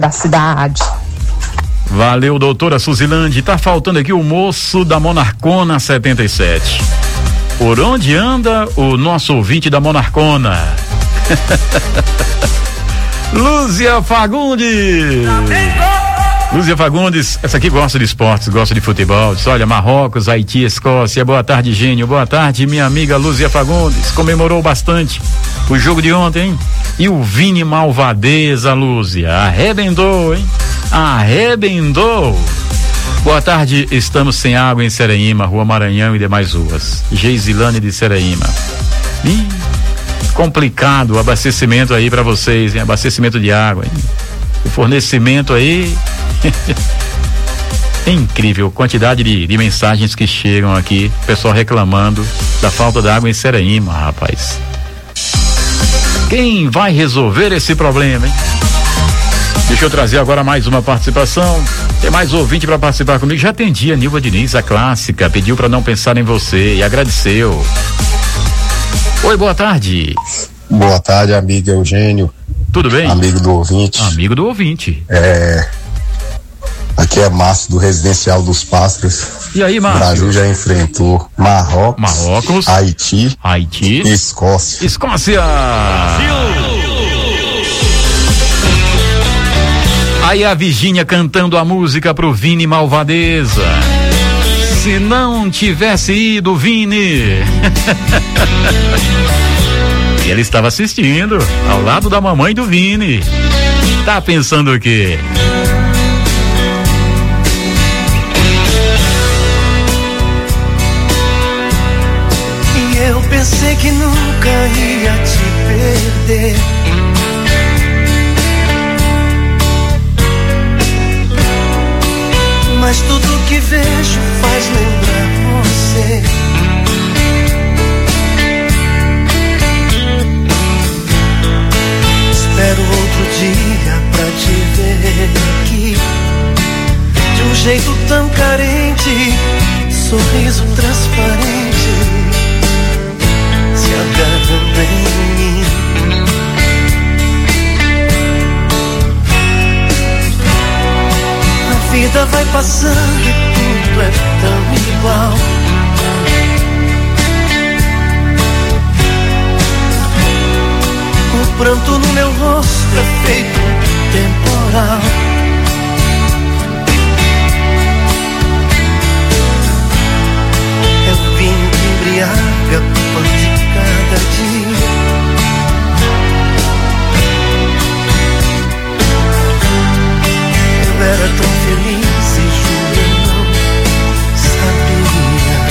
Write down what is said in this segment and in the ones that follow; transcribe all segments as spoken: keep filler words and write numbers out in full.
da cidade. Valeu, doutora Suzilande. Tá faltando aqui o moço da Monarcona setenta e sete. Por onde anda o nosso ouvinte da Monarcona? Lúcia Fagundes. Lúcia Fagundes, essa aqui gosta de esportes, gosta de futebol. Diz, olha, Marrocos, Haiti, Escócia. Boa tarde, Gênio. Boa tarde, minha amiga Lúcia Fagundes. Comemorou bastante o jogo de ontem, hein? E o Vini Malvadeza, Lúcia. Arrebentou, hein? Arrebentou. Boa tarde, estamos sem água em Seraíma, Rua Maranhão e demais ruas. Geisilane de Seraíma. Ih, complicado o abastecimento aí pra vocês, hein? Abastecimento de água, hein? O fornecimento aí. É incrível a quantidade de, de mensagens que chegam aqui, pessoal reclamando da falta d'água em Seraíma, rapaz. Quem vai resolver esse problema, hein? Deixa eu trazer agora mais uma participação. Tem mais ouvinte para participar comigo. Já atendi a Nilva Diniz, a clássica, pediu para não pensar em você e agradeceu. Oi, boa tarde. Boa tarde, amigo Eugênio. Tudo bem? Amigo do ouvinte. Amigo do ouvinte. É. Aqui é Márcio do Residencial dos Pássaros. E aí, Márcio? O Brasil já enfrentou Marrocos, Marrocos, Haiti, Haiti e Escócia. Escócia! Brasil! Aí a Virgínia cantando a música pro Vini Malvadeza. Se não tivesse ido, Vini. E ele estava assistindo ao lado da mamãe do Vini. Tá pensando o quê? E eu pensei que nunca ia te perder. Mas tudo que vejo faz lembrar você. Espero outro dia pra te ver aqui, de um jeito tão carente, sorriso transparente, se agarrando em mim. A vida vai passando e tudo é tão igual. O pranto no meu rosto é feito um temporal. É o vinho que embriaga o pão de cada dia. Eu era tão feliz e juro eu não sabia.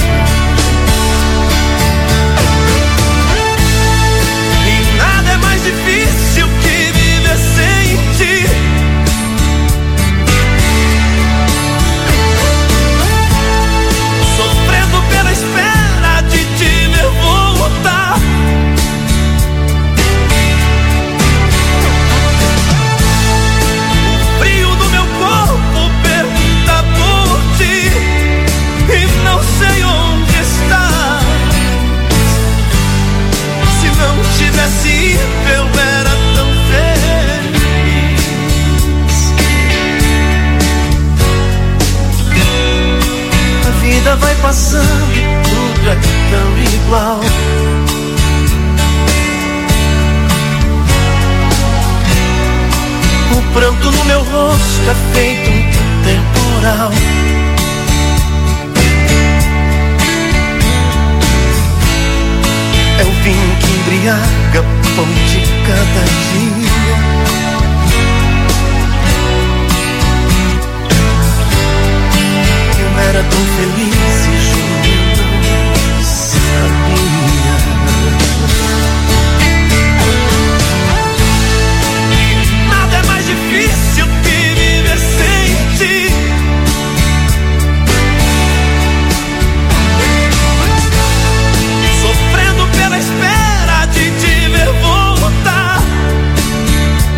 E nada é mais difícil que viver sem ti. Sofrendo pela espera de te ver voltar. Sei onde está. Se não tivesse ido, eu era tão feliz. A vida vai passando e tudo é tão igual. O pranto no meu rosto é feito um temporal. É o vinho que embriaga o pão de cada dia. Eu era tão feliz e juro eu não sabia. Nada é mais difícil que viver sem ti. Espera de te ver voltar.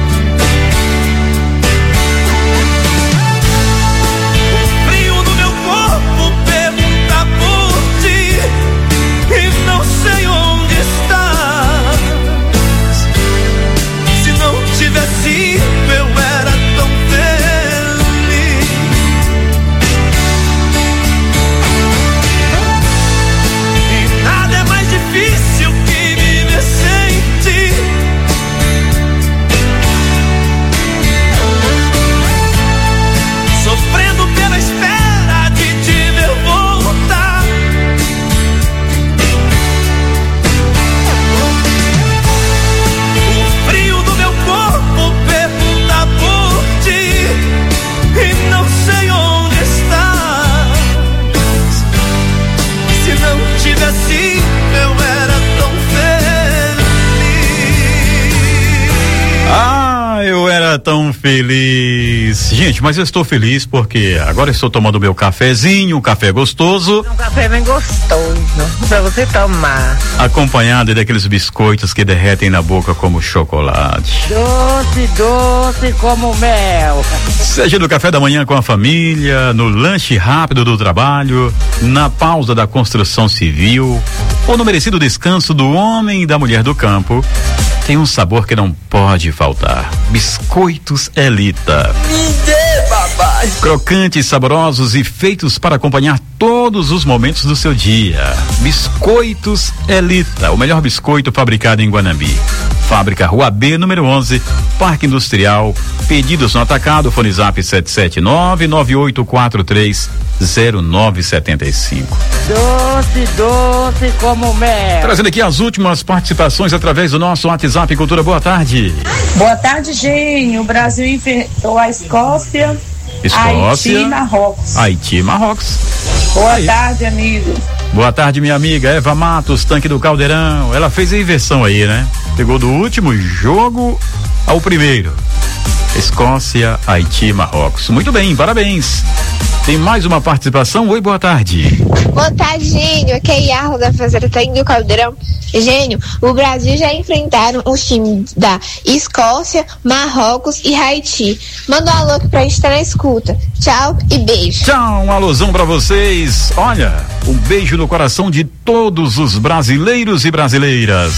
feliz. Gente, mas eu estou feliz porque agora estou tomando meu cafezinho, um café gostoso. Um café bem gostoso pra você tomar. Acompanhado daqueles biscoitos que derretem na boca como chocolate. Doce, doce como mel. Seja no café da manhã com a família, no lanche rápido do trabalho, na pausa da construção civil ou no merecido descanso do homem e da mulher do campo, tem um sabor que não pode faltar. Biscoitos Elita. Me dê, papai. Crocantes, saborosos e feitos para acompanhar todos os momentos do seu dia. Biscoitos Elita, o melhor biscoito fabricado em Guanambi. Fábrica Rua B, número onze, Parque Industrial. Pedidos no atacado, fone zap sete sete nove, nove oito quatro três, zero nove sete cinco. Doce, doce como mel. Trazendo aqui as últimas participações através do nosso WhatsApp Cultura. Boa tarde. Boa tarde, Gênio. O Brasil enfrentou a Escócia, Escócia, Haiti e Marrocos. Haiti e Marrocos. Boa Aí. tarde, amigo. Boa tarde, minha amiga Eva Matos, tanque do Caldeirão. Ela fez a inversão aí, né? Pegou do último jogo ao primeiro. Escócia, Haiti e Marrocos. Muito bem, parabéns. Tem mais uma participação. Oi, boa tarde. Boa tarde, Gênio. Aqui é Yarro da Fazenda Tanque do Caldeirão. Gênio, o Brasil já enfrentaram os times da Escócia, Marrocos e Haiti. Manda um alô aqui pra gente estar na escuta. Tchau e beijo. Tchau, um alôzão pra vocês. Olha, um beijo no coração de todos os brasileiros e brasileiras.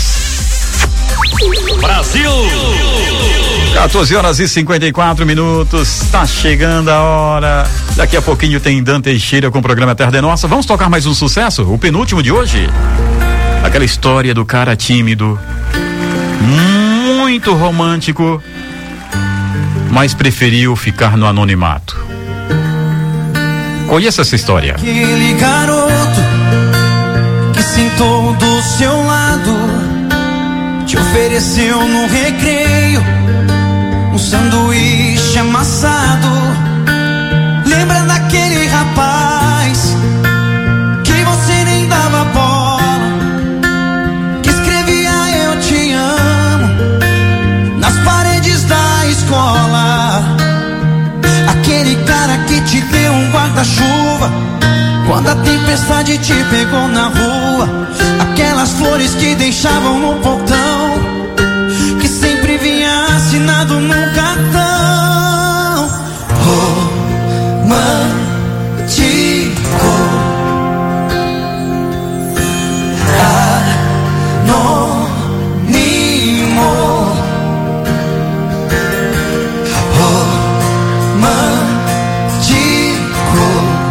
Brasil! quatorze horas e cinquenta e quatro minutos, tá chegando a hora. Daqui a pouquinho tem Dan Teixeira com o programa Terra é Nossa. Vamos tocar mais um sucesso? O penúltimo de hoje? Aquela história do cara tímido, muito romântico, mas preferiu ficar no anonimato. Conheça essa história. Aquele garoto que sentou do seu lado, te ofereceu no recreio um sanduíche amassado. Lembra daquele rapaz que você nem dava bola, que escrevia eu te amo nas paredes da escola? Aquele cara que te deu um guarda-chuva quando a tempestade te pegou na rua. Aquelas flores que deixavam no portão, que sempre vinha assinado num cartão romântico. Anônimo. Romântico.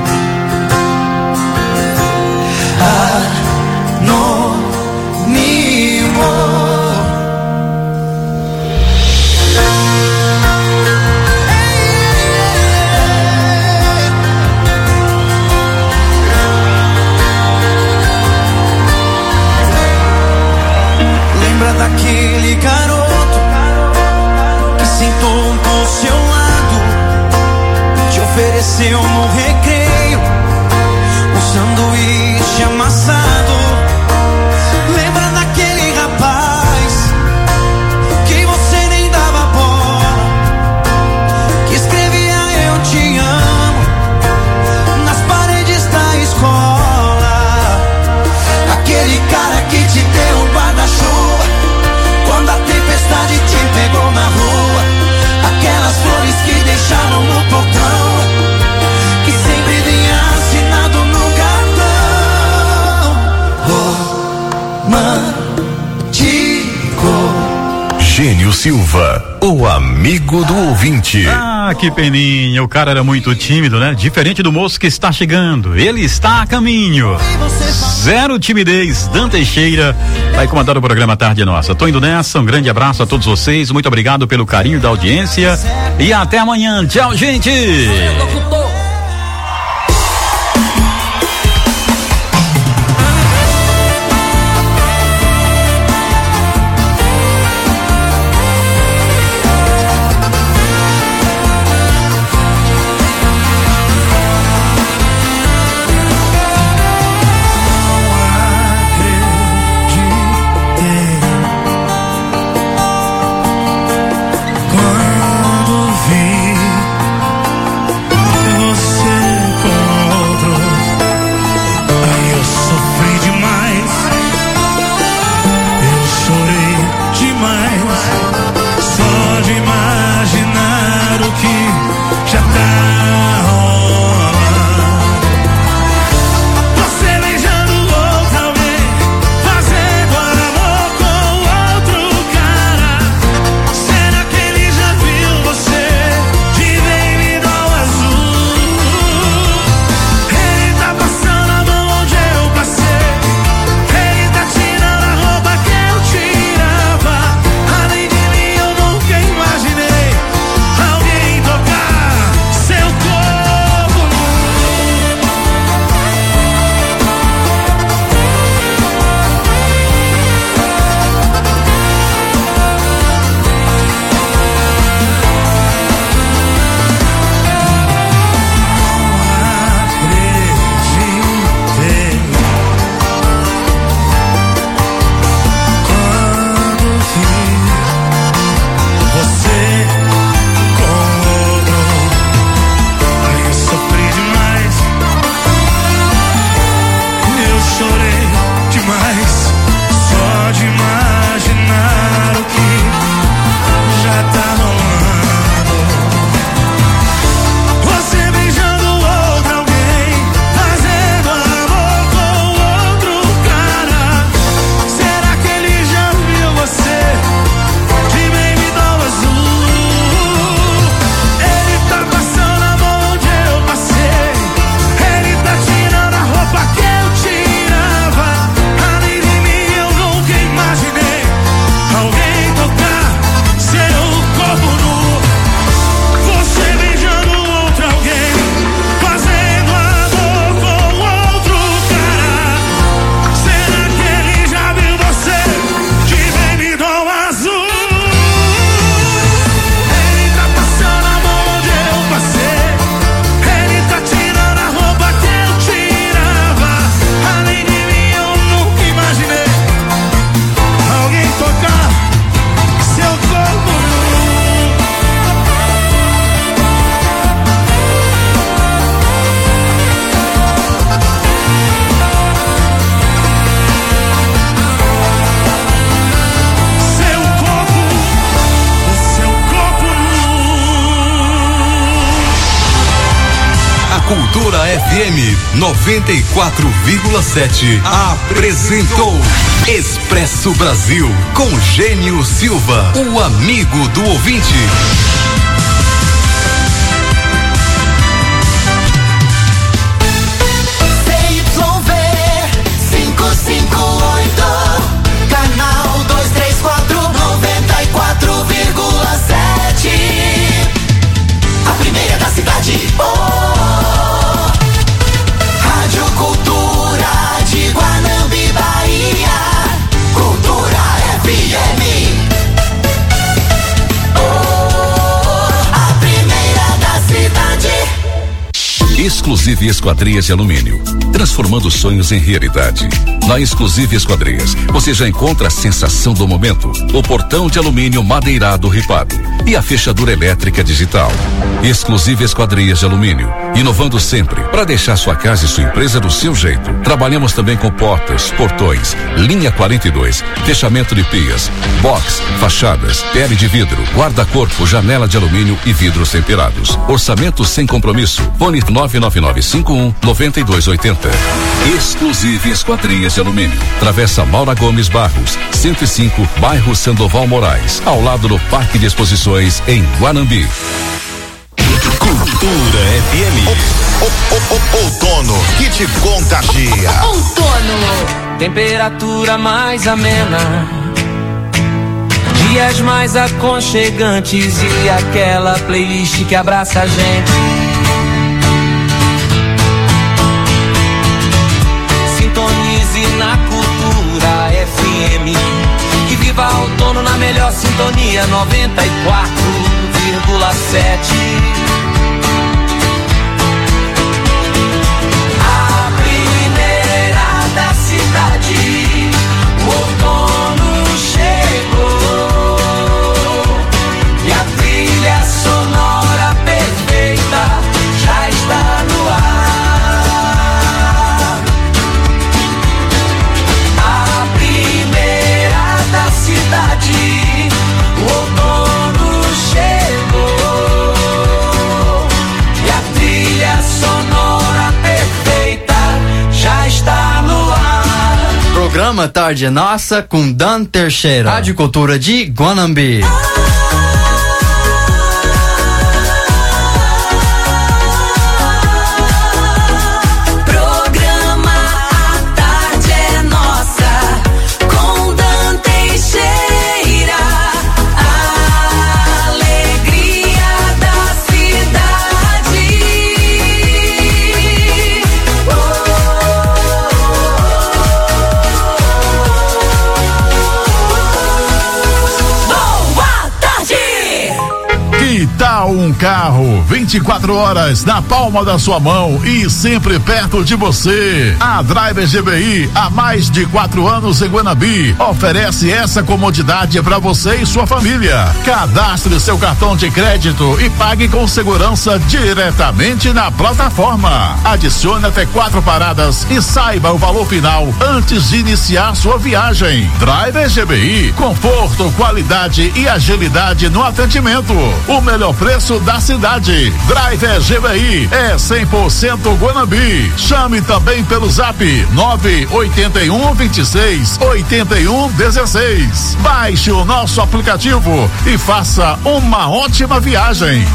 Daquele garoto que sentou do seu lado, te ofereceu no recreio um sanduíche amassado. Lembra daquele rapaz que você nem dava bola, que escrevia eu te amo nas paredes da escola? Aquele cara que te deu um guarda-chuva quando a tempestade te pegou na rua. Aquelas flores que deixavam no portão, que sempre vinha assinado no cartão romântico. Gênio Silva, o amigo do ouvinte. Ah, que peninha, o cara era muito tímido, né? Diferente do moço que está chegando, ele está a caminho. Zero timidez. Dan Teixeira vai comandar o programa Tarde Nossa. Tô indo nessa, um grande abraço a todos vocês, muito obrigado pelo carinho da audiência e até amanhã. Tchau, gente! Cultura F M noventa e quatro vírgula sete apresentou Expresso Brasil com Gênio Silva, o amigo do ouvinte. C Y V cinco cinco oito, canal dois três quatro, noventa e quatro vírgula sete, a primeira da cidade. Oh, Rádio Cultura de Guanambi, Bahia, Cultura F M. Oh, a primeira da cidade. Exclusive Esquadrias de Alumínio, transformando sonhos em realidade. Na Exclusive Esquadrias, você já encontra a sensação do momento, o portão de alumínio madeirado ripado e a fechadura elétrica digital. Exclusive Esquadrias de Alumínio, inovando sempre para deixar sua casa e sua empresa do seu jeito. Trabalhamos também com portas, portões, linha quarenta e dois, fechamento de pias, box, fachadas, pele de vidro, guarda-corpo, janela de alumínio e vidros temperados. Orçamento sem compromisso. Fone nove nove nove cinco um nove dois oito zero. Exclusive Esquadrias de Alumínio. Travessa Maura Gomes Barros, cento e cinco, bairro Sandoval Moraes, ao lado do Parque de Exposições em Guanambi. Cultura F M. O, o, o, outono que te contagia. Outono. Temperatura mais amena, dias mais aconchegantes e aquela playlist que abraça a gente. Sintonize na Cultura F M e viva outono na melhor sintonia, noventa e quatro vírgula sete. A primeira da cidade, o outono chegou e a trilha sonora perfeita já está no ar. A primeira da cidade, o outono chegou e a trilha sonora perfeita já está no ar. Programa Tarde é Nossa com Dan Teixeira. Rádio Cultura de Guanambi. Programa A Tarde é Nossa com Dan Teixeira. A alegria da cidade. Boa tarde! Que tal um carro vinte e quatro horas na palma da sua mão e sempre perto de você? A Driver G B I, há mais de quatro anos em Guanambi, oferece essa comodidade para você e sua família. Cadastre seu cartão de crédito e pague com segurança diretamente na plataforma. Adicione até quatro paradas e saiba o valor final antes de iniciar sua viagem. Driver G B I, conforto, qualidade e agilidade no atendimento. O melhor preço da cidade. Driver G B I é cem por cento Guanambi. Chame também pelo zap nove oito um, vinte e seis, oitenta e um, dezesseis. Baixe o nosso aplicativo e faça uma ótima viagem.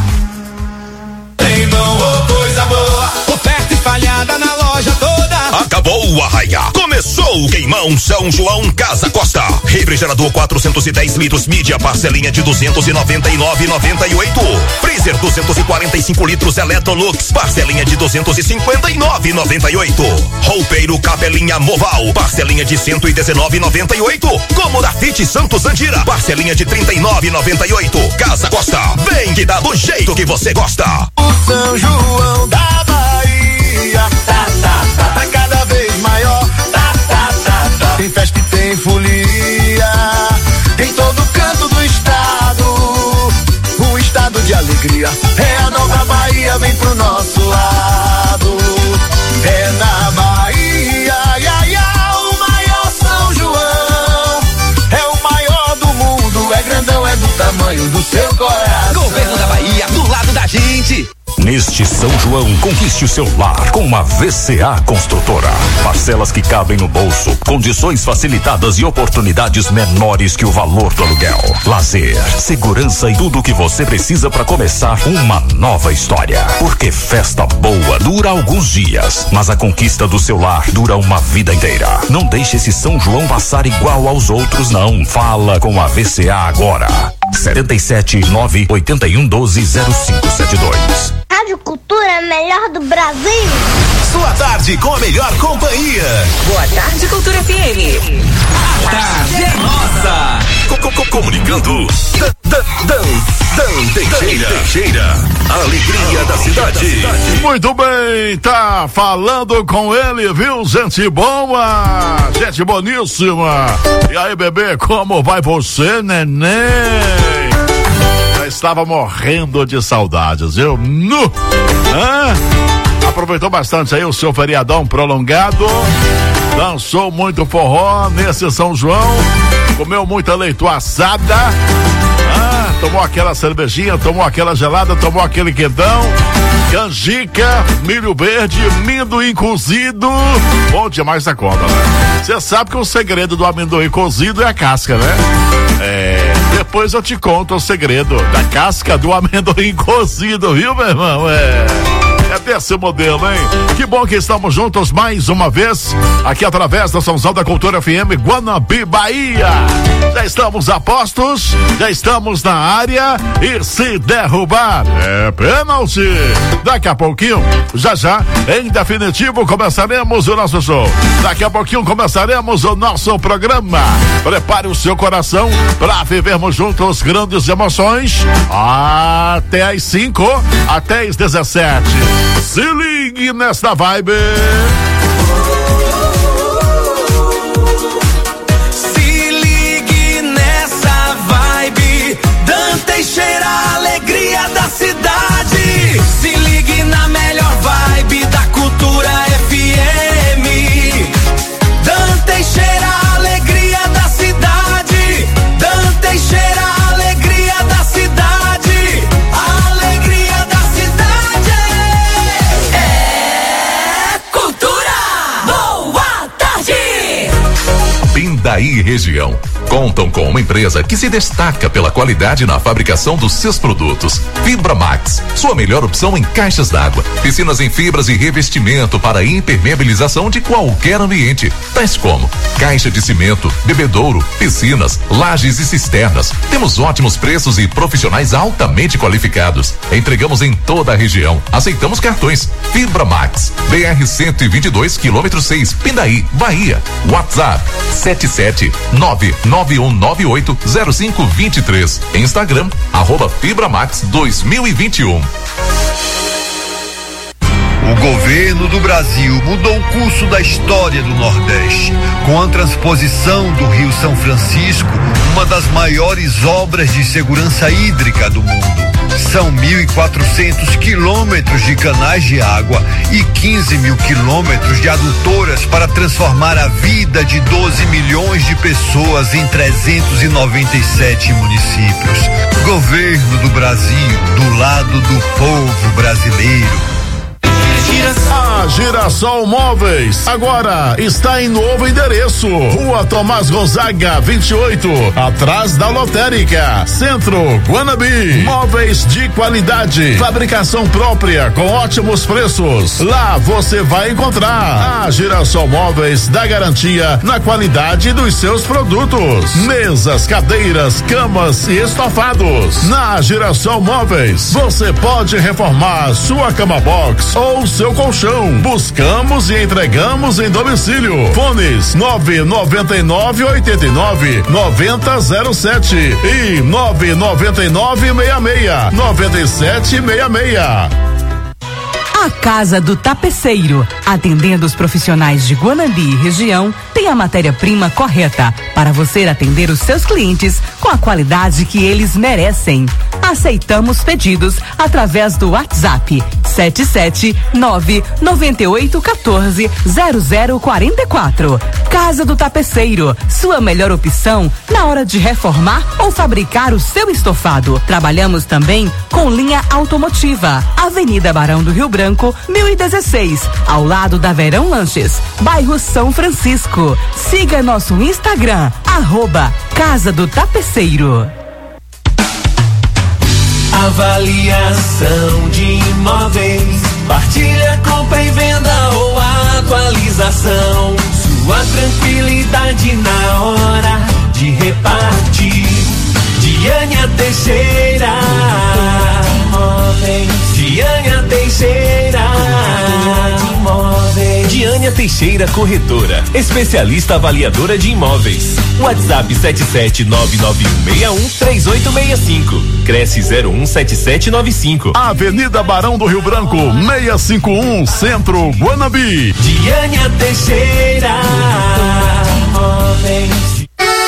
Tem bom ou coisa boa, oferta espalhada na loja toda. Acabou o arraia. Começou o queimão São João Casa Costa. Refrigerador quatrocentos e dez litros mídia, parcelinha de duzentos e noventa e nove reais e noventa e oito centavos. Freezer duzentos e quarenta e cinco litros Electrolux, parcelinha de duzentos e cinquenta e nove reais e noventa e oito centavos. Roupeiro Capelinha Moval, parcelinha de cento e dezenove reais e noventa e oito centavos. Cômoda Fit Santos Andira, parcelinha de trinta e nove reais e noventa e oito centavos. Casa Costa, vem que dá do jeito que você gosta. O São João da Bahia, tá, tá, tá, tá cada vez maior, tá, tá, tá, tá. Tem festa e tem folia, em todo canto do estado, um estado de alegria. É a nova Bahia, vem pro nosso lado. É na Bahia, ia, ia, o maior São João. É o maior do mundo, é grandão, é do tamanho do seu coração. Governo da Bahia, do lado da gente. Neste São João, conquiste o seu lar com uma V C A Construtora. Parcelas que cabem no bolso, condições facilitadas e oportunidades menores que o valor do aluguel. Lazer, segurança e tudo o que você precisa para começar uma nova história. Porque festa boa dura alguns dias, mas a conquista do seu lar dura uma vida inteira. Não deixe esse São João passar igual aos outros, não. Fala com a V C A agora. setenta e sete, nove, oitenta e um, doze, zero cinco sete dois. Rádio Cultura é a melhor do Brasil. Sua tarde com a melhor companhia. Boa tarde, Cultura F M. A tarde é nossa. Comunicando. Dan Teixeira. A alegria da cidade. Muito bem, tá falando com ele, viu? Gente boa, gente boníssima. E aí, bebê, como vai você, neném? Já estava morrendo de saudades, viu? Nu! Hã? Aproveitou bastante aí o seu feriadão prolongado, dançou muito forró nesse São João, comeu muita leite assada, ah, tomou aquela cervejinha, tomou aquela gelada, tomou aquele quentão, canjica, milho verde, amendoim cozido, bom demais da conta, né? Você sabe que o segredo do amendoim cozido é a casca, né? É, depois eu te conto o segredo da casca do amendoim cozido, viu, meu irmão? É... É desse modelo, hein? Que bom que estamos juntos mais uma vez, aqui através da São João da Cultura F M Guanabi, Bahia. Já estamos a postos, já estamos na área e se derrubar é pênalti. Daqui a pouquinho, já já, em definitivo, começaremos o nosso show. Daqui a pouquinho começaremos o nosso programa. Prepare o seu coração para vivermos juntos grandes emoções até às cinco, até às dezessete. Se ligue nesta vibe. Se ligue nessa vibe. Dan Teixeira, a alegria da cidade. Se ligue na melhor vibe da Cultura F M. Dan Teixeira, a alegria da cidade. Dan Teixeira, a alegria da cidade. A alegria da cidade. É Cultura. Boa tarde. Pindaí Região contam com uma empresa que se destaca pela qualidade na fabricação dos seus produtos. Fibra Max, sua melhor opção em caixas d'água, piscinas em fibras e revestimento para impermeabilização de qualquer ambiente, tais como caixa de cimento, bebedouro, piscinas, lajes e cisternas. Temos ótimos preços e profissionais altamente qualificados. Entregamos em toda a região. Aceitamos cartões. Fibra Max, B R cento e vinte e dois, quilômetro seis, Pindaí, Bahia. WhatsApp sete sete nove nove um nove oito zero cinco dois três. Instagram, arroba Fibramax dois mil e vinte e um. O governo do Brasil mudou o curso da história do Nordeste, com a transposição do Rio São Francisco, uma das maiores obras de segurança hídrica do mundo. São mil e quatrocentos quilômetros de canais de água e quinze mil quilômetros de adutoras para transformar a vida de doze milhões de pessoas em trezentos e noventa e sete municípios. Governo do Brasil, do lado do povo brasileiro. A Girassol Móveis agora está em novo endereço, Rua Tomás Gonzaga vinte e oito, atrás da Lotérica, Centro, Guanabi. Móveis de qualidade, fabricação própria com ótimos preços. Lá você vai encontrar. A Girassol Móveis dá garantia na qualidade dos seus produtos. Mesas, cadeiras, camas e estofados. Na Girassol Móveis você pode reformar sua cama box ou seu colchão. Buscamos e entregamos em domicílio. Fones nove nove nove, oito nove, nove zero zero sete e nove nove nove, seis seis, nove sete seis seis. A Casa do Tapeceiro, atendendo os profissionais de Guanabi e região, tem a matéria-prima correta para você atender os seus clientes com a qualidade que eles merecem. Aceitamos pedidos através do WhatsApp sete sete nove nove oito um quatro zero zero quatro quatro. Casa do Tapeceiro, sua melhor opção na hora de reformar ou fabricar o seu estofado. Trabalhamos também com linha automotiva. Avenida Barão do Rio Branco, mil e dezesseis, ao lado da Verão Lanches, bairro São Francisco. Siga nosso Instagram, arroba Casa do Tapeceiro. Avaliação de imóveis, partilha, compra e venda ou atualização. Sua tranquilidade na hora de repartir. Diânia Teixeira, Diânia Teixeira, Diânia Teixeira Corretora, especialista avaliadora de imóveis. WhatsApp sete sete nove nove um seis um três oito seis cinco. Cresce zero um sete sete nove cinco. Avenida Barão do Rio Branco, seiscentos e cinquenta e um, Centro, Guanabi. Diânia Teixeira Imóveis.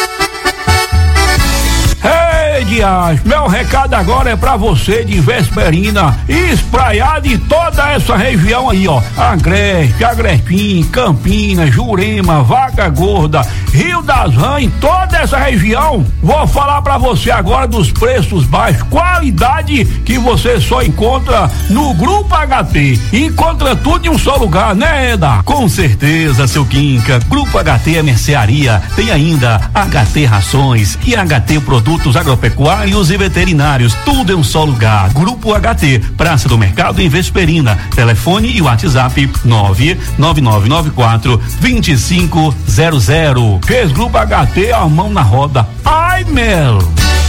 Dias, meu recado agora é pra você de Vesperina e espraiar de toda essa região aí, ó. Agreste, Agrespim, Campinas, Jurema, Vaca Gorda, Rio das Rãs, toda essa região. Vou falar pra você agora dos preços baixos, qualidade que você só encontra no Grupo H T. Encontra tudo em um só lugar, né, Eda? Com certeza, seu Quinca. Grupo H T é mercearia, tem ainda H T Rações e H T Produtos Agropecuários e veterinários, tudo em um só lugar. Grupo H T, Praça do Mercado em Vesperina. Telefone e WhatsApp nove nove nove nove quatro dois cinco zero zero. Fez Grupo H T, a mão na roda. Ai, Mel!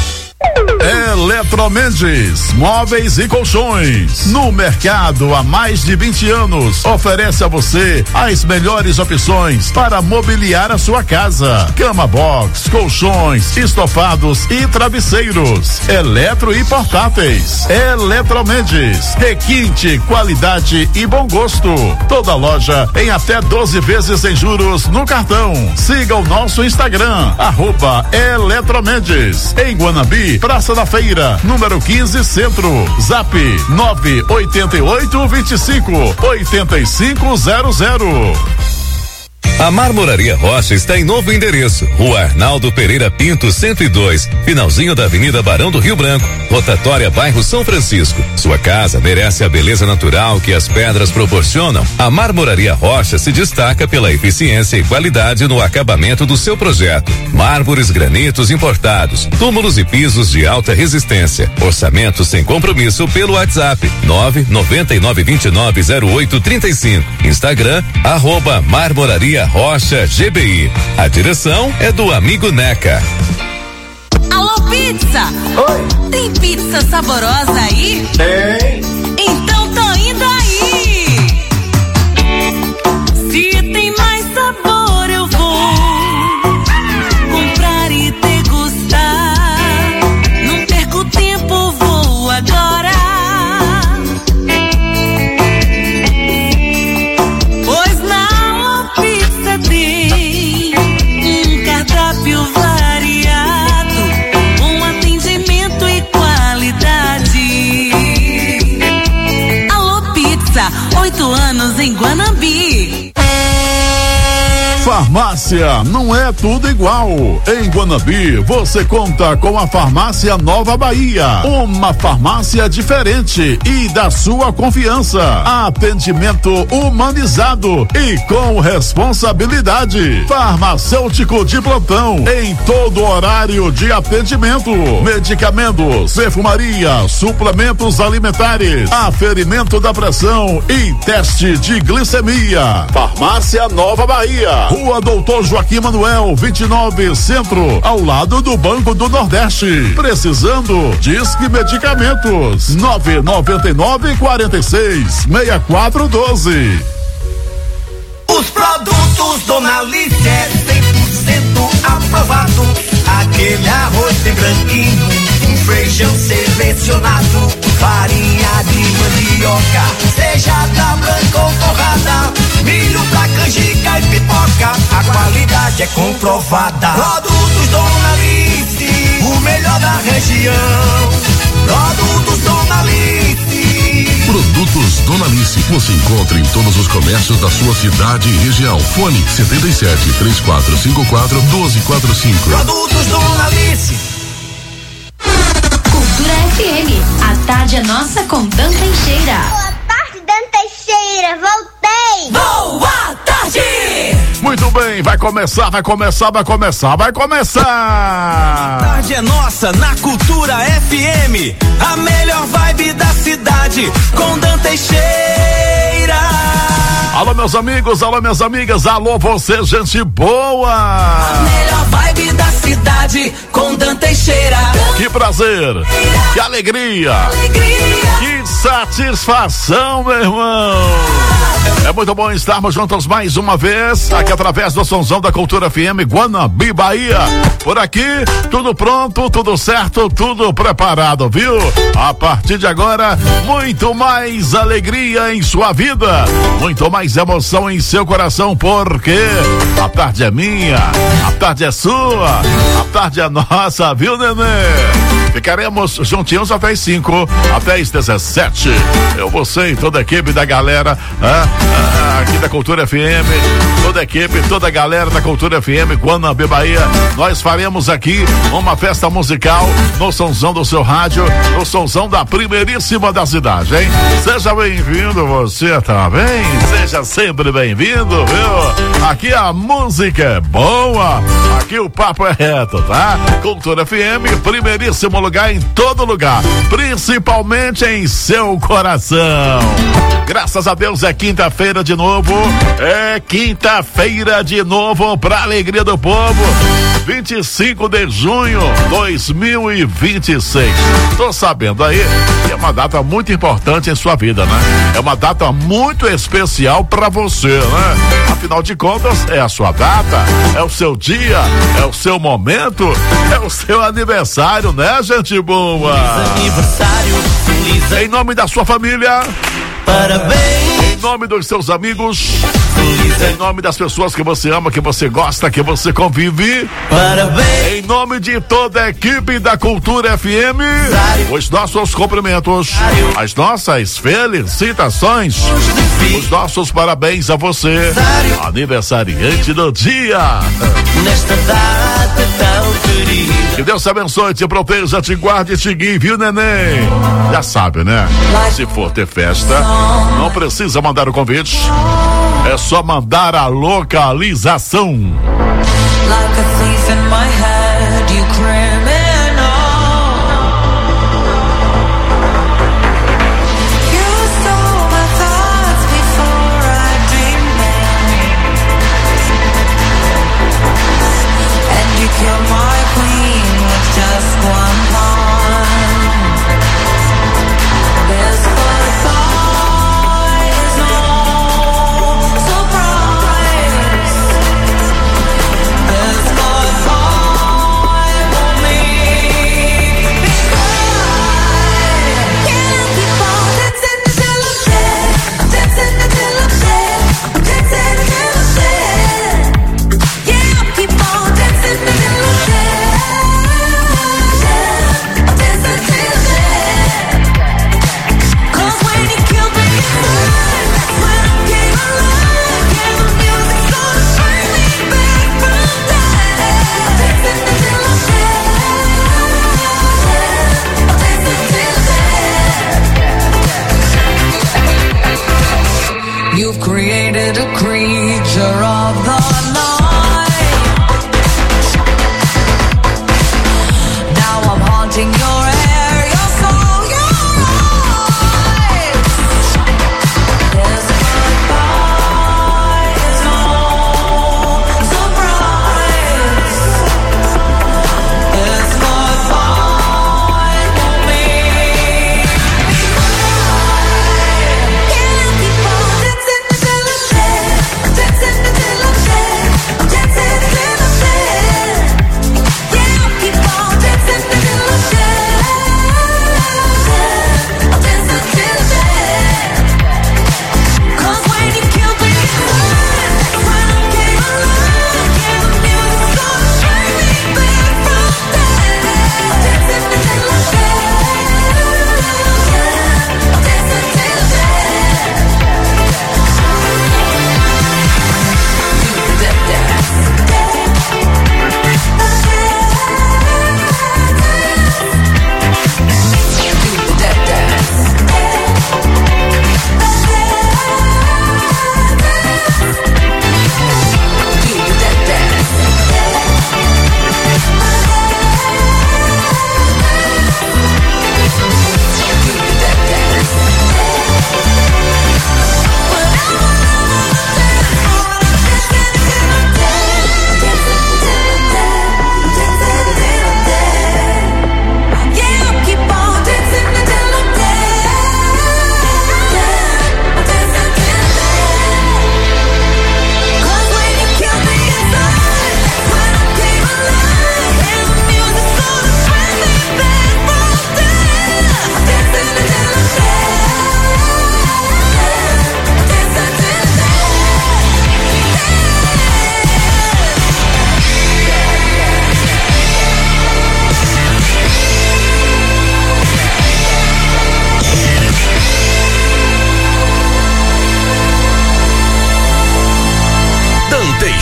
Eletromendes, móveis e colchões. No mercado há mais de vinte anos, oferece a você as melhores opções para mobiliar a sua casa. Cama box, colchões, estofados e travesseiros. Eletro e portáteis. Eletromendes, requinte, qualidade e bom gosto. Toda loja em até doze vezes sem juros no cartão. Siga o nosso Instagram, arroba Eletromendes. Em Guanabi, Praça da Feira, número quinze, Centro. Zap nove oito oito, vinte e cinco, oitenta e cinco zero zero. A Marmoraria Rocha está em novo endereço, Rua Arnaldo Pereira Pinto, cento e dois, finalzinho da Avenida Barão do Rio Branco, rotatória bairro São Francisco. Sua casa merece a beleza natural que as pedras proporcionam. A Marmoraria Rocha se destaca pela eficiência e qualidade no acabamento do seu projeto. Mármores, granitos importados, túmulos e pisos de alta resistência. Orçamento sem compromisso pelo WhatsApp nove nove nove dois nove zero oito três cinco. Instagram, arroba Marmoraria Rocha G B I. A direção é do amigo Neca. Alô, pizza! Oi! Tem pizza saborosa aí? Tem! Então tô indo aí! Se tem mais sabor eu vou comprar e degustar. Não perco tempo, vou agora. Pois na pizza tem um cardápio variado, um atendimento e qualidade. Alô Pizza, oito anos em Guanabi. Farmácia não é tudo igual. Em Guanabi, você conta com a Farmácia Nova Bahia, uma farmácia diferente e da sua confiança. Atendimento humanizado e com responsabilidade. Farmacêutico de plantão em todo horário de atendimento. Medicamentos, perfumaria, suplementos alimentares, aferimento da pressão e teste de glicemia. Farmácia Nova Bahia, Rua Doutor Joaquim Manuel, vinte e nove, Centro, ao lado do Banco do Nordeste. Precisando? Disque Medicamentos nove nove nove, quarenta e seis, sessenta e quatro doze. Os produtos Dona Alice é cem por cento aprovado. Aquele arroz bem branquinho, um feijão selecionado, farinha de mandioca, seja da branca ou torrada, milho pra canjica e pipoca, a qualidade é comprovada. Produtos Dona Alice, o melhor da região. Produtos Dona Alice. Produtos Produtos Dona Alice. Você encontra em todos os comércios da sua cidade e região. Fone setenta e sete, três quatro cinco quatro, um dois quatro cinco. Produtos Dona Alice. Cultura F M. A tarde é nossa com Dan Teixeira. Boa tarde, Dan Teixeira. Voltei. Boa tarde. Muito bem, vai começar, vai começar, vai começar, vai começar. A tarde é nossa na Cultura F M. A melhor vibe da cidade com Dan Teixeira. Alô, meus amigos, alô, minhas amigas, alô, você, gente boa. A melhor vibe da cidade com Dan Teixeira. Que prazer, que alegria, alegria. Que satisfação, meu irmão. É muito bom estarmos juntos mais uma vez, aqui através do Sonzão da Cultura F M, Guanabi, Bahia. Por aqui, tudo pronto, tudo certo, tudo preparado, viu? A partir de agora, muito mais alegria em sua vida, muito mais emoção em seu coração, porque a tarde é minha, a tarde é sua, a tarde é nossa, viu, nenê? Ficaremos juntinhos até as cinco, até as dezessete. Eu, você e toda a equipe da galera ah, ah, aqui da Cultura F M, toda a equipe, toda a galera da Cultura F M, Guanabi, Bahia. Nós faremos aqui uma festa musical no sonzão do seu rádio, no sonzão da primeiríssima da cidade, hein? Seja bem-vindo você também, seja sempre bem-vindo, viu? Aqui a música é boa, aqui o papo é reto, tá? Cultura F M, primeiríssimo lugar em todo lugar, principalmente em seu coração. Graças a Deus é quinta-feira de novo, é quinta-feira de novo pra alegria do povo, vinte e cinco de junho de dois mil e vinte e seis. Tô sabendo aí que é uma data muito importante em sua vida, né? É uma data muito especial pra você, né? Afinal de contas, é a sua data, é o seu dia, é o seu momento, é o seu aniversário, né, gente boa? Feliz aniversário, feliz Em nome da sua família, parabéns. Em nome dos seus amigos, em nome das pessoas que você ama, que você gosta, que você convive, parabéns. Em nome de toda a equipe da Cultura F M, os nossos cumprimentos, as nossas felicitações, os nossos parabéns a você, aniversariante do dia. Nesta data tão querida. Que Deus te abençoe, te proteja, te guarde e te guie, viu, neném? Já sabe, né? Se for ter festa, não precisa mandar o convite, é só mandar a localização. Like a thief in my head, you criminal. You stole my thoughts before I dreamed them, and you killed my queen with just one pawn. This goodbye is no surprise. This goodbye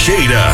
Teixeira.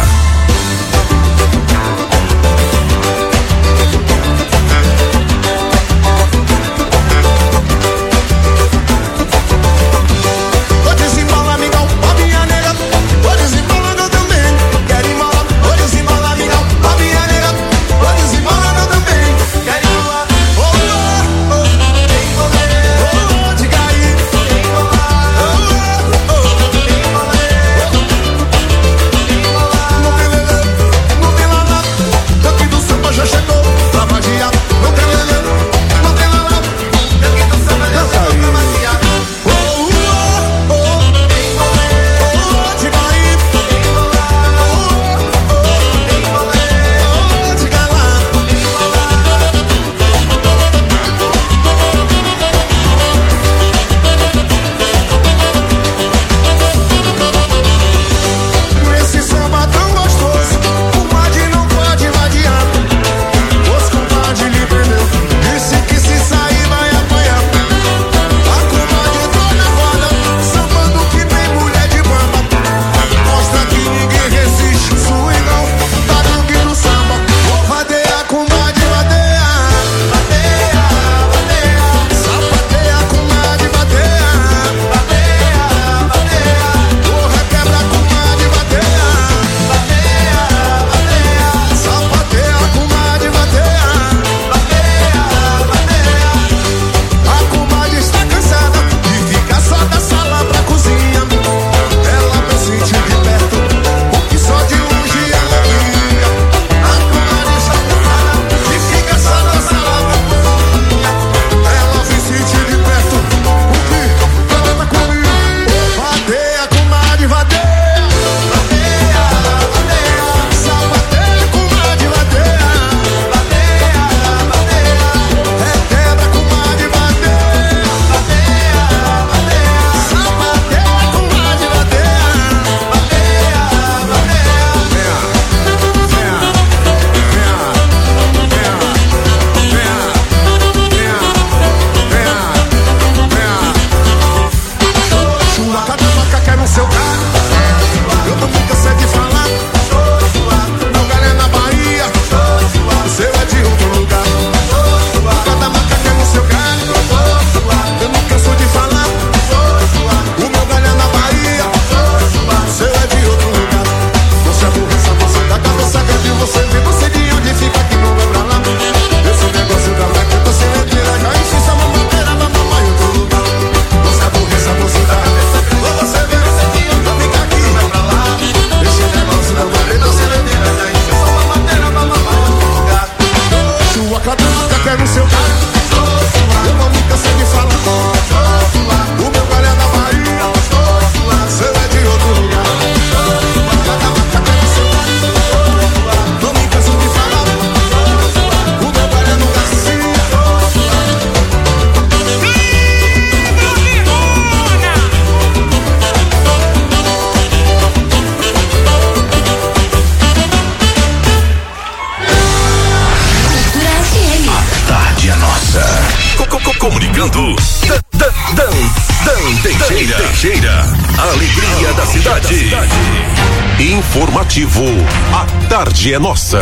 Comunicando Dan Dan Dan Teixeira. Teixeira, a alegria da cidade. Informativo, a tarde é nossa.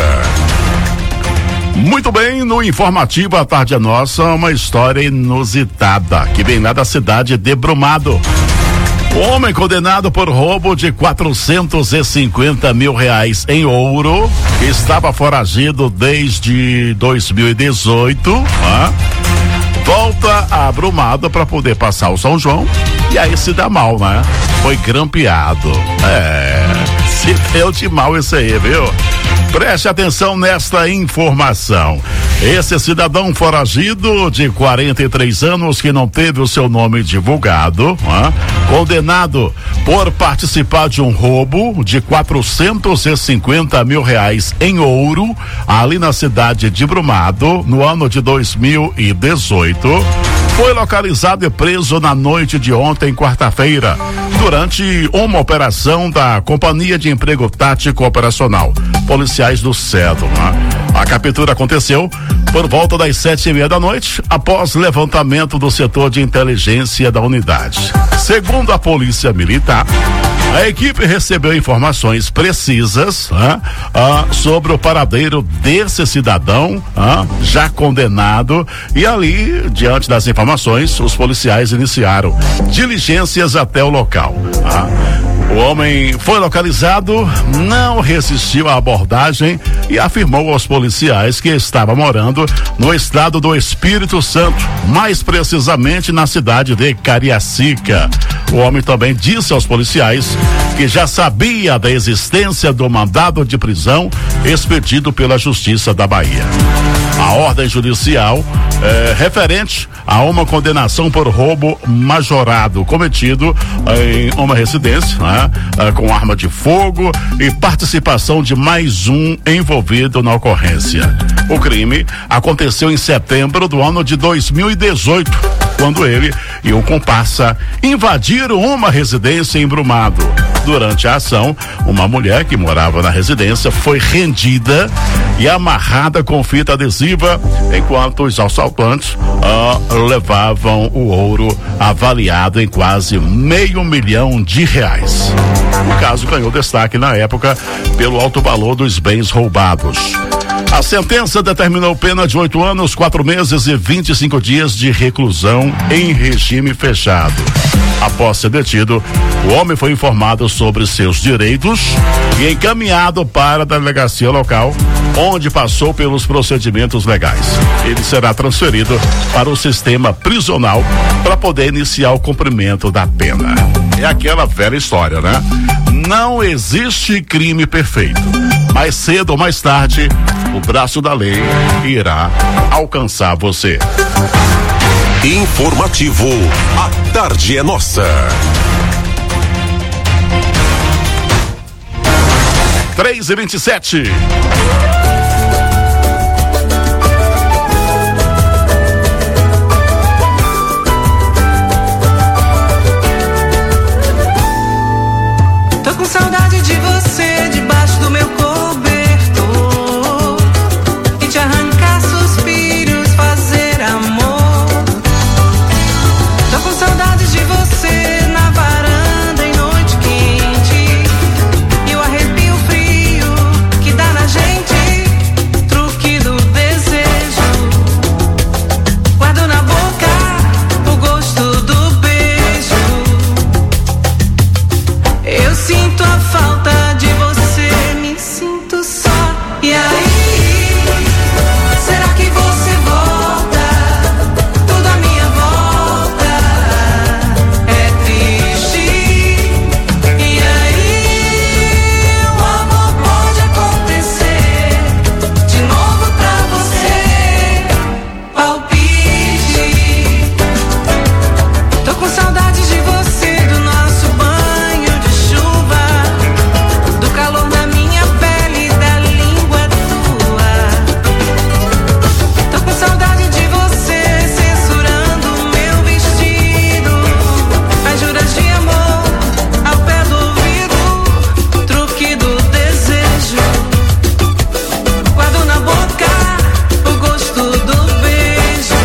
Muito bem, no informativo A Tarde é Nossa, uma história inusitada que vem lá da cidade de Brumado. O homem condenado por roubo de quatrocentos e cinquenta mil reais em ouro, que estava foragido desde dois mil e dezoito, ah, volta a Brumado para poder passar o São João e aí se dá mal, né? Foi grampeado. É, se deu de mal isso aí, viu? Preste atenção nesta informação. Esse cidadão foragido de quarenta e três anos que não teve o seu nome divulgado, ah, condenado por participar de um roubo de quatrocentos e cinquenta mil reais em ouro ali na cidade de Brumado no ano de dois mil e dezoito, foi localizado e preso na noite de ontem, quarta-feira, durante uma operação da Companhia de Emprego Tático Operacional, policiais do C E D. Né? A captura aconteceu por volta das sete e meia da noite, após levantamento do setor de inteligência da unidade. Segundo a Polícia Militar, a equipe recebeu informações precisas ah, ah, sobre o paradeiro desse cidadão ah, já condenado, e ali, diante das informações, os policiais iniciaram diligências até o local. Ah. O homem foi localizado, não resistiu à abordagem e afirmou aos policiais que estava morando no estado do Espírito Santo, mais precisamente na cidade de Cariacica. O homem também disse aos policiais que já sabia da existência do mandado de prisão expedido pela Justiça da Bahia. A ordem judicial é referente a uma condenação por roubo majorado cometido em uma residência, né, com arma de fogo e participação de mais um envolvido na ocorrência. O crime aconteceu em setembro do ano de dois mil e dezoito, quando ele e o comparsa invadiram uma residência em Brumado. Durante a ação, uma mulher que morava na residência foi rendida e amarrada com fita adesiva, enquanto os assaltantes ah, levavam o ouro avaliado em quase meio milhão de reais. O caso ganhou destaque na época pelo alto valor dos bens roubados. A sentença determinou pena de oito anos, quatro meses e vinte e cinco dias de reclusão em regime fechado. Após ser detido, o homem foi informado sobre seus direitos e encaminhado para a delegacia local, onde passou pelos procedimentos legais. Ele será transferido para o sistema prisional para poder iniciar o cumprimento da pena. É aquela velha história, né? Não existe crime perfeito, mas cedo ou mais tarde, o braço da lei irá alcançar você. Informativo, a tarde é nossa. três e vinte e sete. Tô com saudade de você debaixo do meu cobertor e te arrancar suspiros, fazer amor. Tô com saudade de você na varanda em noite quente e o arrepio frio que dá na gente, truque do desejo. Guardo na boca o gosto do beijo. Eu sinto a falta de você, me sinto só. E aí, será que você volta? Tudo à minha volta é triste. E aí, o amor pode acontecer de novo pra você. Palpite. Tô com saudade de você, do nosso banho de chuva, do calor da minha pele, da língua tua. Tô com saudade de você censurando o meu vestido, as juras de amor ao pé do ouvido, truque do desejo. Guardo na boca o gosto do beijo.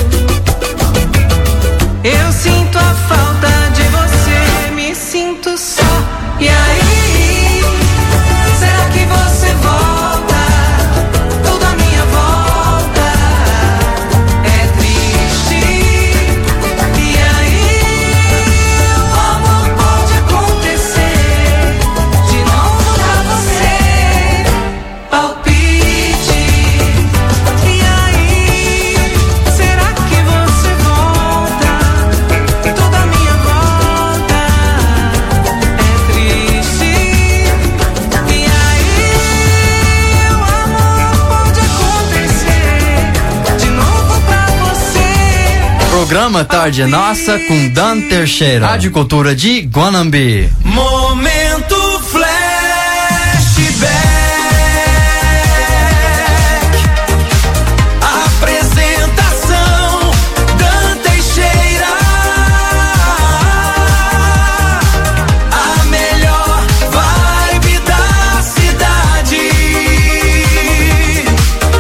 Eu sinto a falta de você, me sinto só. E aí, será que você volta? Tudo à minha volta é triste. E aí, o amor pode acontecer de novo pra você. Palpite. E aí, será que você volta? Tudo à minha volta é triste. E aí, o amor pode acontecer de novo pra você. Programa Tarde é Nossa com Dan Teixeira. Rádio Cultura de Guanambi. Momento flashback. Apresentação Dan Teixeira. A melhor vibe da cidade.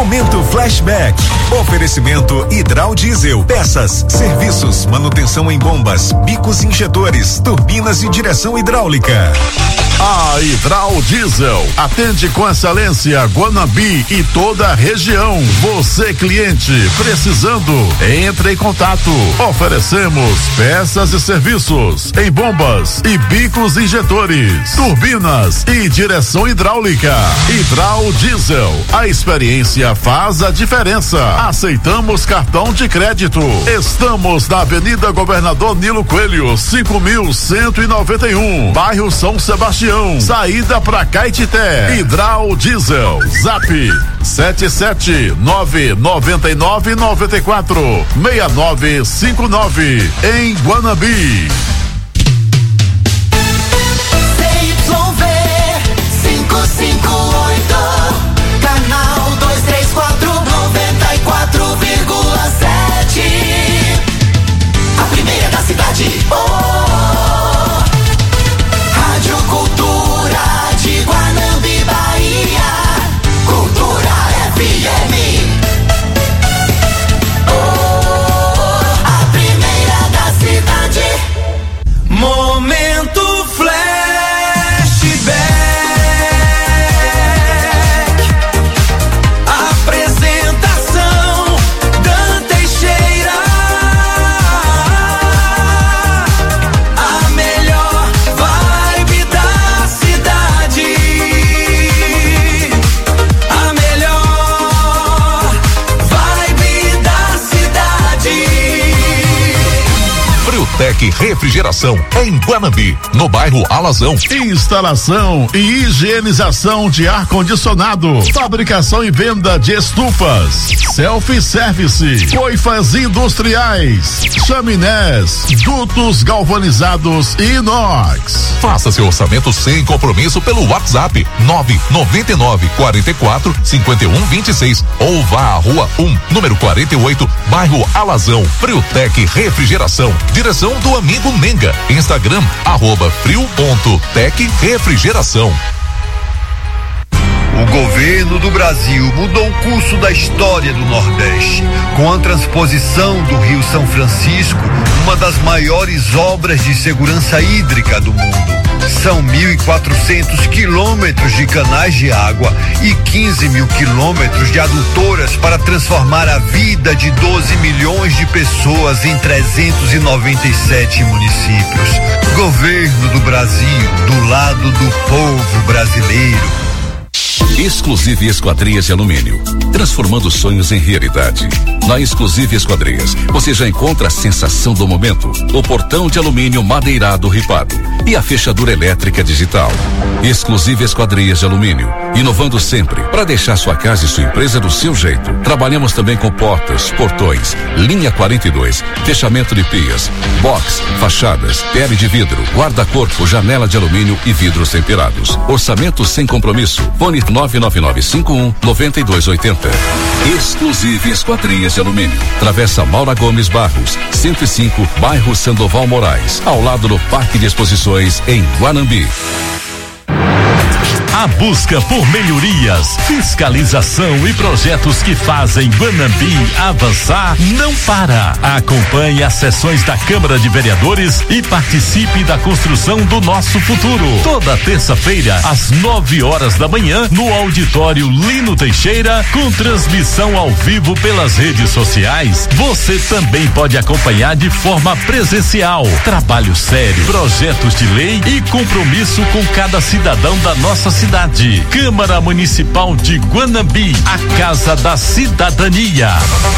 Momento Flashback. Oferecimento Hidral Diesel. Peças, serviços, manutenção em bombas, bicos injetores, turbinas e direção hidráulica. A Hidral Diesel atende com excelência Guanambi e toda a região. Você cliente precisando, entre em contato. Oferecemos peças e serviços em bombas e bicos injetores, turbinas e direção hidráulica. Hidral Diesel, a experiência faz a diferença. Aceitamos cartão de crédito. Estamos na Avenida Governador Nilo Coelho, cinco mil cento e noventa e um, bairro São Sebastião. Saída pra Caetité. Hidral Diesel. Zap sete sete nove nove nove nove quatro seis nove cinco nove em Guanambi. C Y V cinco cinco oito, canal dois três quatro, noventa e quatro vírgula sete. A primeira da cidade. Oh. Rádio Cultura de Guanambi, Bahia. Cultura F M. Oh, a primeira da cidade. Momento Flashback. Apresentação Dan Teixeira. A melhor vibe da cidade. A melhor vibe da cidade. Friutec Refrigeração em Guanambi, no bairro Alazão. Instalação e higienização de ar-condicionado, fabricação e venda de estufas, self-service, coifas industriais, chaminés, dutos galvanizados e inox. Faça seu orçamento sem compromisso pelo WhatsApp nove nove nove quatro quatro cinco um dois seis ou vá à Rua um, número quarenta e oito, bairro Alazão. Friutec Refrigeração. Direção do amigo Menga. Instagram, arroba frio ponto tec refrigeração. O governo do Brasil mudou o curso da história do Nordeste, com a transposição do Rio São Francisco, uma das maiores obras de segurança hídrica do mundo. São mil e quatrocentos quilômetros de canais de água e quinze mil quilômetros de adutoras para transformar a vida de doze milhões de pessoas em trezentos e noventa e sete municípios. Governo do Brasil, do lado do povo brasileiro. Exclusive Esquadrias de Alumínio, transformando sonhos em realidade. Na Exclusive Esquadrias, você já encontra a sensação do momento, o portão de alumínio madeirado ripado e a fechadura elétrica digital. Exclusive Esquadrias de Alumínio, inovando sempre para deixar sua casa e sua empresa do seu jeito. Trabalhamos também com portas, portões, linha quarenta e dois, fechamento de pias, box, fachadas, pele de vidro, guarda-corpo, janela de alumínio e vidros temperados. Orçamento sem compromisso. Fone nove nove nove cinco um nove dois oito zero. Exclusive Esquadrias de Alumínio. Travessa Maura Gomes Barros, cento e cinco, bairro Sandoval Moraes, ao lado do Parque de Exposições em Guanambi. A busca por melhorias, fiscalização e projetos que fazem Guanambi avançar não para. Acompanhe as sessões da Câmara de Vereadores e participe da construção do nosso futuro. Toda terça-feira, às nove horas da manhã, no auditório Lino Teixeira, com transmissão ao vivo pelas redes sociais. Você também pode acompanhar de forma presencial. Trabalho sério, projetos de lei e compromisso com cada cidadão da nossa cidade. Câmara Municipal de Guanambi, a Casa da Cidadania.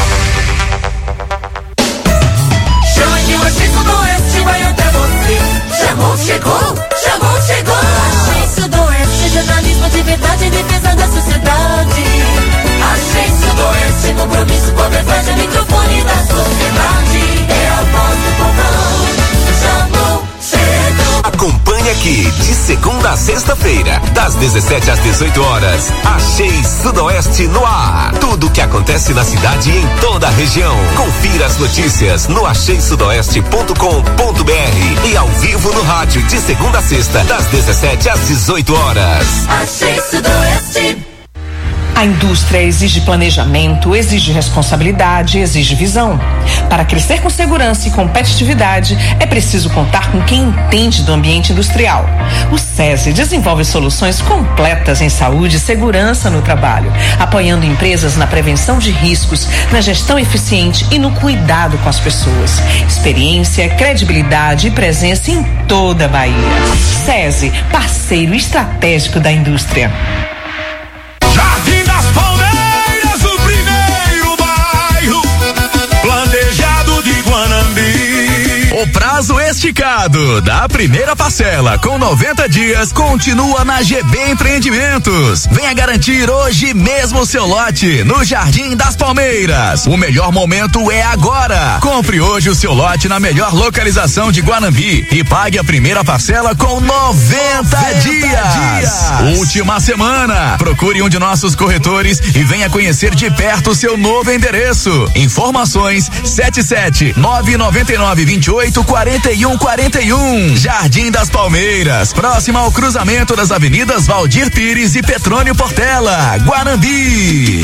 Chame o Axis Sudoeste, vai até você. Chamou, chegou, chamou, chegou. Axis Sudoeste, jornalismo de verdade em defesa da sociedade. Axis Sudoeste, compromisso com a verdade, é microfone da sociedade. É a voz do povão. Chamou, chegou. Acompanhe aqui, de segunda a sexta-feira, das dezessete às dezoito horas, Axis Sudoeste no ar. Tudo o que acontece na cidade e em toda a região. Confira as notícias no axis sudoeste ponto com ponto br e ao vivo no rádio, de segunda a sexta, das dezessete às dezoito horas. Axis Sudoeste. A indústria exige planejamento, exige responsabilidade, exige visão. Para crescer com segurança e competitividade, é preciso contar com quem entende do ambiente industrial. O SESI desenvolve soluções completas em saúde e segurança no trabalho, apoiando empresas na prevenção de riscos, na gestão eficiente e no cuidado com as pessoas. Experiência, credibilidade e presença em toda a Bahia. SESI, parceiro estratégico da indústria. Jardim das Palmeiras, o primeiro bairro planejado de Guanambi. O prazo esticado da primeira parcela com noventa dias continua na G B Empreendimentos. Venha garantir hoje mesmo o seu lote no Jardim das Palmeiras. O melhor momento é agora. Compre hoje o seu lote na melhor localização de Guanambi e pague a primeira parcela com noventa dias. Última semana. Procure um de nossos corretores e venha conhecer de perto o seu novo endereço. Informações sete sete nove nove nove vinte e oito quarenta e um quarenta e um. Jardim das Palmeiras, próximo ao cruzamento das avenidas Valdir Pires e Petrônio Portela, Guanambi.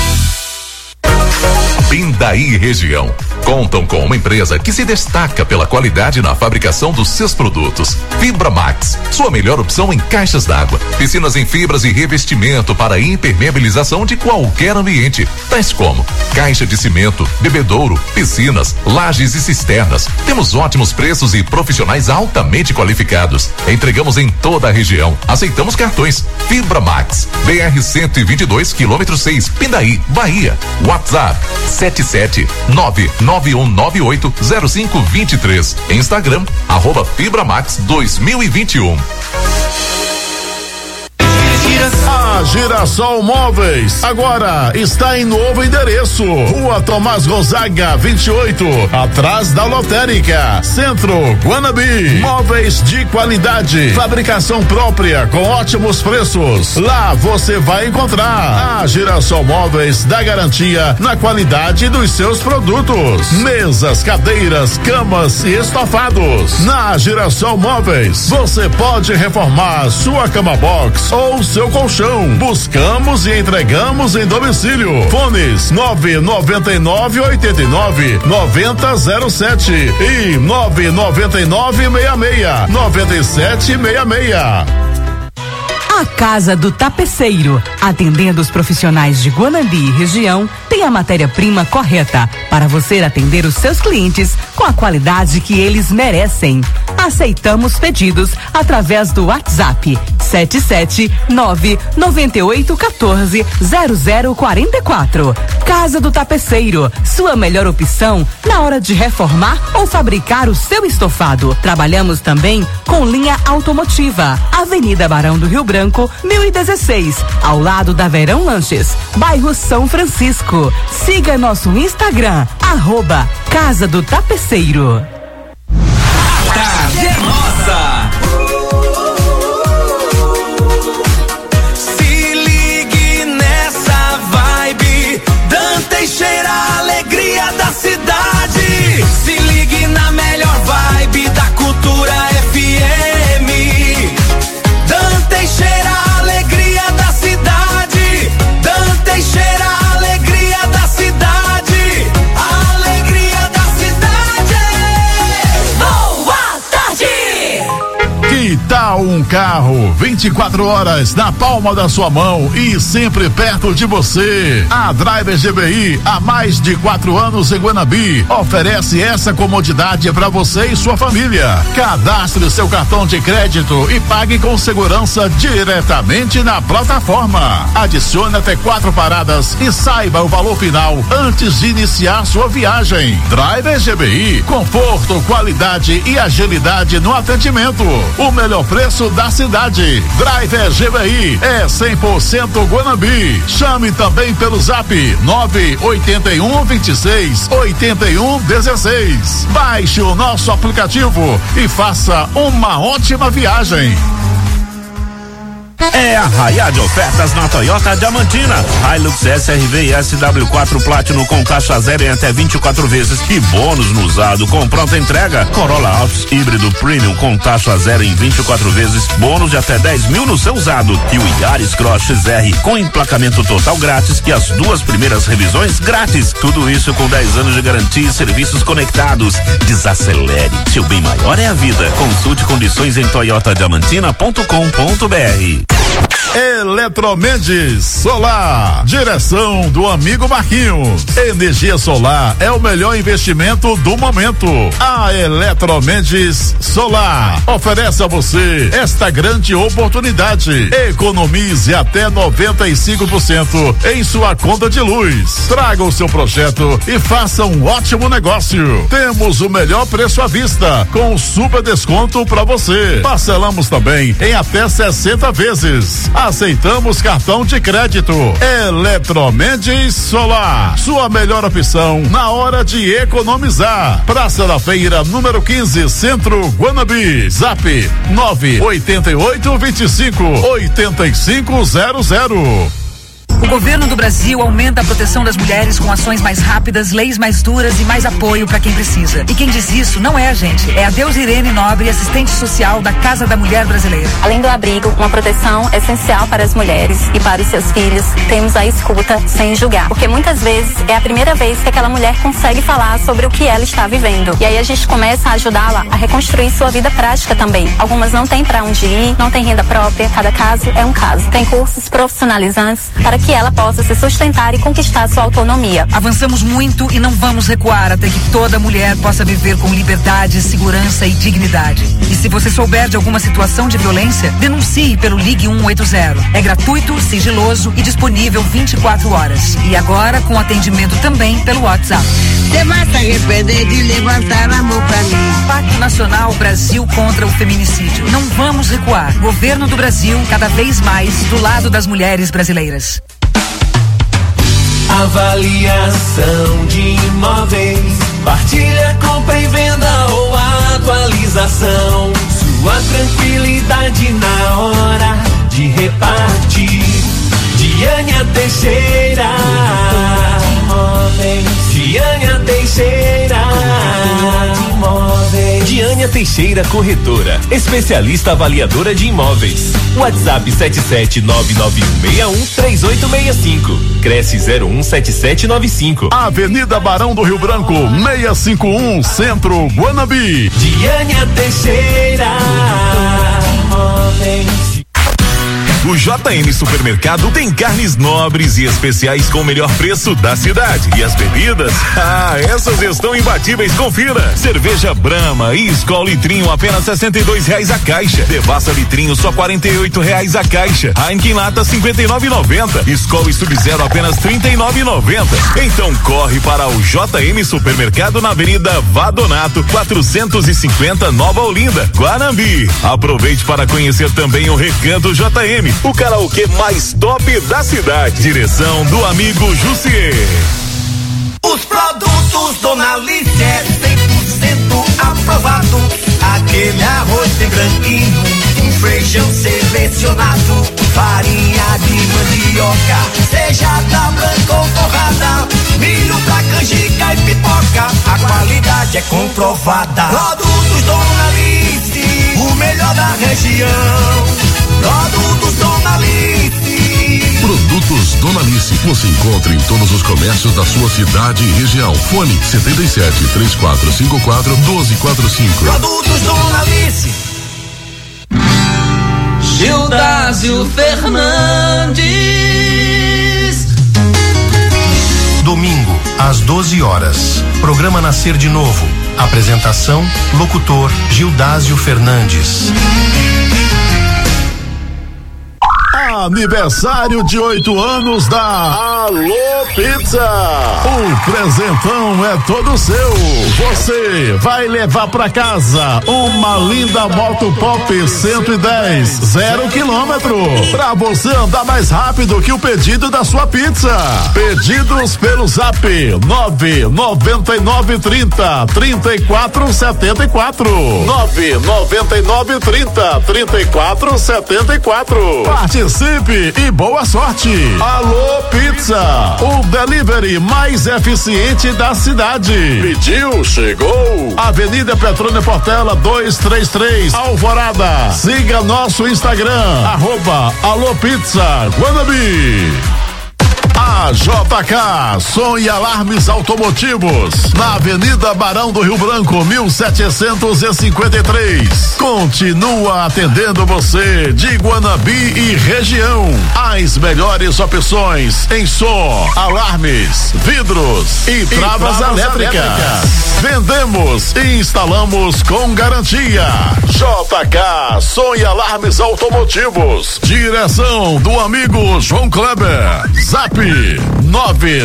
Pindaí Região contam com uma empresa que se destaca pela qualidade na fabricação dos seus produtos. Fibra Max, sua melhor opção em caixas d'água, piscinas em fibras e revestimento para impermeabilização de qualquer ambiente, tais como caixa de cimento, bebedouro, piscinas, lajes e cisternas. Temos ótimos preços e profissionais altamente qualificados. Entregamos em toda a região. Aceitamos cartões. Fibra Max, B R cento e vinte e dois, quilômetro seis, Pindaí, Bahia. WhatsApp sete sete nove nove um nove oito zero cinco dois três. Instagram, arroba Fibramax dois mil e vinte e um. A Girassol Móveis agora está em novo endereço. Rua Tomás Gonzaga vinte e oito, atrás da Lotérica, Centro, Guanambi. Móveis de qualidade, fabricação própria com ótimos preços. Lá você vai encontrar. A Girassol Móveis dá garantia na qualidade dos seus produtos. Mesas, cadeiras, camas e estofados. Na Girassol Móveis você pode reformar sua cama box ou seu colchão. Buscamos e entregamos em domicílio. Fones nove nove nove oito nove nove zero zero sete e nove nove nove seis seis nove sete seis seis. A Casa do Tapeceiro, atendendo os profissionais de Guanambi e região, tem a matéria-prima correta para você atender os seus clientes com a qualidade que eles merecem. Aceitamos pedidos através do WhatsApp sete sete nove nove oito um quatro zero zero quatro quatro. Casa do Tapeceiro, sua melhor opção na hora de reformar ou fabricar o seu estofado. Trabalhamos também com linha automotiva. Avenida Barão do Rio Branco, mil e dezesseis, ao lado da Verão Lanches, bairro São Francisco. Siga nosso Instagram, arroba Casa do Tapeceiro. A tarde é nossa. Se ligue nessa vibe, Dan Teixeira, a alegria da cidade. Se ligue na melhor vibe da Cultura F M. Dan Teixeira, a alegria da cidade. Dan Teixeira, a alegria da cidade. A alegria da cidade. Boa tarde! Que tal um carro vinte e quatro horas na palma da sua mão e sempre perto de você? A Driver G B I, há mais de quatro anos em Guanambi, oferece essa comodidade para você e sua família. Cadastre o seu cartão de crédito e pague com segurança diretamente na plataforma. Adicione até quatro paradas e saiba o valor final antes de iniciar sua viagem. Driver G B I, conforto, qualidade e agilidade no atendimento. O melhor preço da cidade. Driver G B I é cem por cento Guanambi. Chame também pelo zap nove oito um, vinte e seis, oitenta e um, dezesseis. Baixe o nosso aplicativo e faça uma ótima viagem. É arraiá de ofertas na Toyota Diamantina. Hilux S R V e S W quatro Platinum com taxa zero em até vinte e quatro vezes e bônus no usado com pronta entrega. Corolla Altis híbrido Premium com taxa zero em vinte e quatro vezes, bônus de até dez mil no seu usado. E o Yaris Cross X R com emplacamento total grátis e as duas primeiras revisões grátis. Tudo isso com dez anos de garantia e serviços conectados. Desacelere, seu bem maior é a vida. Consulte condições em toyota diamantina ponto com ponto br. Eletromendes Solar, direção do amigo Marquinhos. Energia solar é o melhor investimento do momento. A Eletromendes Solar oferece a você esta grande oportunidade. Economize até noventa e cinco por cento em sua conta de luz. Traga o seu projeto e faça um ótimo negócio. Temos o melhor preço à vista com super desconto para você. Parcelamos também em até sessenta vezes. Aceitamos cartão de crédito. Eletromendes Solar, sua melhor opção na hora de economizar. Praça da Feira, número quinze, Centro Guanabi. Zap nove oito oito dois cinco oito cinco zero zero. O governo do Brasil aumenta a proteção das mulheres com ações mais rápidas, leis mais duras e mais apoio para quem precisa. E quem diz isso não é a gente, é a Deus Irene Nobre, assistente social da Casa da Mulher Brasileira. Além do abrigo, uma proteção essencial para as mulheres e para os seus filhos, temos a escuta sem julgar. Porque muitas vezes é a primeira vez que aquela mulher consegue falar sobre o que ela está vivendo. E aí a gente começa a ajudá-la a reconstruir sua vida prática também. Algumas não têm para onde ir, não têm renda própria, cada caso é um caso. Tem cursos profissionalizantes para que ela possa se sustentar e conquistar sua autonomia. Avançamos muito e não vamos recuar até que toda mulher possa viver com liberdade, segurança e dignidade. E se você souber de alguma situação de violência, denuncie pelo Ligue um oito zero. É gratuito, sigiloso e disponível vinte e quatro horas. E agora com atendimento também pelo WhatsApp. Você vai se arrepender de levantar a mão pra mim. Pacto Nacional Brasil contra o Feminicídio. Não vamos recuar. Governo do Brasil, cada vez mais do lado das mulheres brasileiras. Avaliação de imóveis, partilha, compra e venda ou atualização. Sua tranquilidade na hora de repartir. Diânia Teixeira, Diânia Teixeira, Diânia Teixeira Corretora, especialista avaliadora de imóveis. WhatsApp sete sete nove nove um seis um três oito seis cinco. Cresce zero um sete sete nove cinco. Avenida Barão do Rio Branco, seiscentos e cinquenta e um, Centro Guanabi. Diânia Teixeira Imóveis. O J M Supermercado tem carnes nobres e especiais com o melhor preço da cidade. E as bebidas? Ah, essas estão imbatíveis, confira. Cerveja Brahma e Skol Litrinho apenas sessenta e dois reais a caixa. Devassa Litrinho só quarenta e oito reais a caixa. Heineken Lata cinquenta e nove e noventa. Skol e Sub-Zero apenas trinta e nove e noventa. Então corre para o J M Supermercado na Avenida Vadonato quatrocentos e cinquenta, Nova Olinda, Guanambi. Aproveite para conhecer também o Recanto J M, o karaokê mais top da cidade. Direção do amigo Jussier. Os produtos Dona Alice é cem por cento aprovado. Aquele arroz bem branquinho, um feijão selecionado, farinha de mandioca, seja da branca ou torrada, milho pra canjica e pipoca, a qualidade é comprovada. Produtos Dona Alice, o melhor da região. Produtos Dona Alice. Produtos Dona Alice. Você encontra em todos os comércios da sua cidade e região. Fone setenta e sete, trinta e quatro cinquenta e quatro, doze quarenta e cinco. Produtos Dona Alice. Gildásio Fernandes. Domingo, às doze horas. Programa Nascer de Novo. Apresentação, locutor Gildásio Fernandes. Aniversário de oito anos da Alô Pizza. O presentão é todo seu. Você vai levar pra casa uma linda moto Pop cento e dez, zero quilômetro, pra você andar mais rápido que o pedido da sua pizza. Pedidos pelo Zap nove nove nove trinta, trinta e quatro setenta e quatro. nove nove nove trinta, trinta e quatro setenta e quatro. Participe e boa sorte. Alô Pizza, o delivery mais eficiente da cidade. Pediu, chegou. Avenida Petrônio Portela duzentos e trinta e três, Alvorada. Siga nosso Instagram, arroba Alô Pizza Guanabi. A J K Som e Alarmes Automotivos, na Avenida Barão do Rio Branco, mil setecentos e cinquenta e três. Continua atendendo você de Guanabi e região. As melhores opções em som, alarmes, vidros e, e travas, travas elétricas. elétricas. Vendemos e instalamos com garantia. J K Som e Alarmes Automotivos. Direção do amigo João Kleber. Zap nove